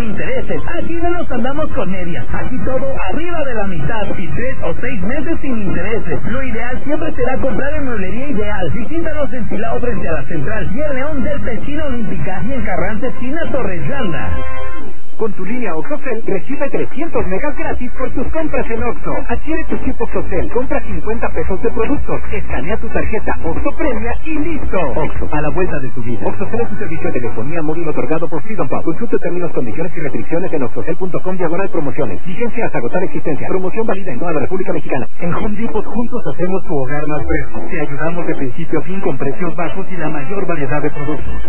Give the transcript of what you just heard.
intereses. Aquí no nos andamos con medias. Aquí todo arriba de la mitad y 3 o 6 meses sin intereses. Lo ideal siempre será comprar en Mueblería Ideal. Visítanos en Silao frente a la Central y en León del Esquina Olímpica y en Carranza esquina Torres Llanda. Con tu línea OXXOCEL recibe 300 megas gratis por tus compras en Oxxo. Adquiere tu chip OXXOCEL, compra 50 pesos de productos, escanea tu tarjeta Oxxo Premia y listo. Oxxo, a la vuelta de tu vida. OXXOCEL es un servicio de telefonía móvil otorgado por Freedom Pub. Consulte términos, condiciones y restricciones en oxxocel.com/promociones. Vigencia hasta agotar existencia. Promoción válida en toda la República Mexicana. En Home Depot juntos hacemos tu hogar más fresco. Te ayudamos de principio a fin con precios bajos y la mayor variedad de productos.